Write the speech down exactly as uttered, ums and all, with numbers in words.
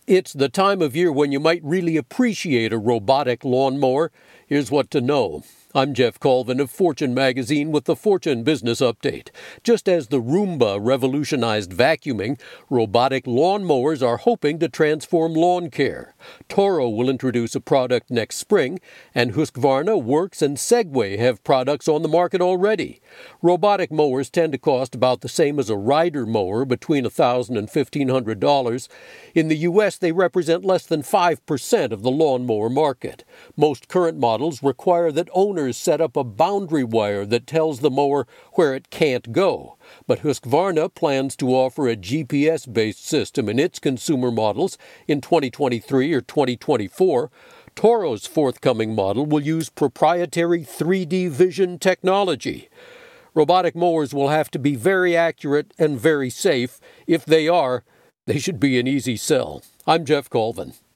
It's the time of year when you might really appreciate a robotic lawnmower. Here's what to know. I'm Jeff Colvin of Fortune Magazine with the Fortune Business Update. Just as the Roomba revolutionized vacuuming, robotic lawnmowers are hoping to transform lawn care. Toro will introduce a product next spring, and Husqvarna, Works, and Segway have products on the market already. Robotic mowers tend to cost about the same as a rider mower, between one thousand dollars and fifteen hundred dollars. In the U S, they represent less than five percent of the lawnmower market. Most current models require that owners set up a boundary wire that tells the mower where it can't go. But Husqvarna plans to offer a G P S-based system in its consumer models in twenty twenty-three or twenty twenty-four. Toro's forthcoming model will use proprietary three D vision technology. Robotic mowers will have to be very accurate and very safe. If they are, they should be an easy sell. I'm Jeff Colvin.